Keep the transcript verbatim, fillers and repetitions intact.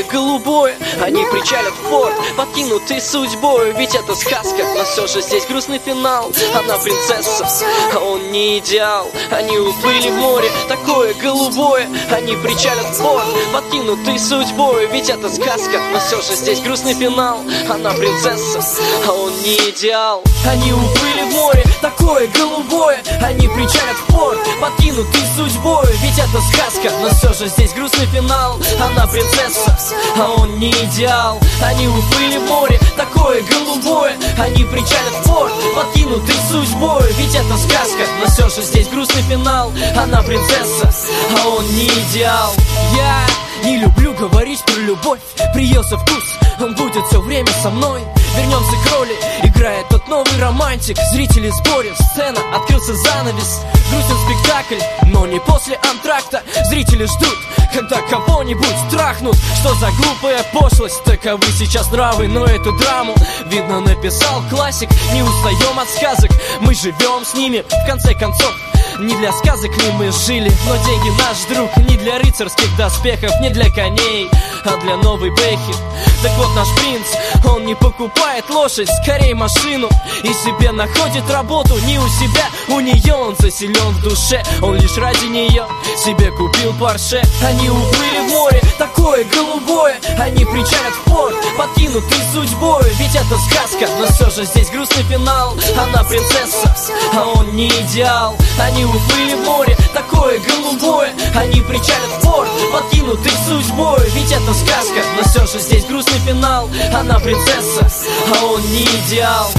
голубое. Они причалят в порт, покинутый судьбой. Ведь это сказка, но все же здесь грустный финал. Она принцесса, а он не идеал. Они уплыли в море, такое голубое. Они причалят в порт, покинутый судьбой. Ведь это сказка, но все же здесь грустный финал. Она принцесса, а он не идеал. Они уплыли в море, такое голубое. Они причалят в порт, покинутый судьбой. Ведь это сказка, но все же здесь грустный финал. Она принцесса, а он не идеал. Они уплыли в море, такое голубое. Они причалят в порт, покинутый судьбой. Ведь это сказка, но все же здесь грустный финал. Она принцесса, а он не идеал. Я не люблю говорить про любовь. Приелся вкус, он будет все время со мной. Вернемся к роли, играет тот новый романтик. Зрители в сборе, сцена, открылся занавес. Грустен спектакль, но не после антракта. Зрители ждут, когда кого-нибудь трахнут. Что за глупая пошлость, таковы сейчас нравы. Но эту драму, видно, написал классик. Не устаем от сказок, мы живем с ними. В конце концов, не для сказок ли мы жили, но деньги наш друг. Не для рыцарских доспехов, не для коней, а для новой Бэхи. Так вот наш принц, он не покупает лошадь, скорее машину. И себе находит работу не у себя, у нее. Он заселен в душе, он лишь ради нее себе купил Порше. Они уплыли в море, такое голубое. Они причалят в порт, покинутый судьбой. Ведь это сказка, но все же здесь грустный финал. Она принцесса, а он не идеал. Они уплыли в море, такое голубое. Они причалят в порт, покинутый судьбой. Ведь это сказка, но все же здесь грустный финал. Она принцесса, а он не идеал.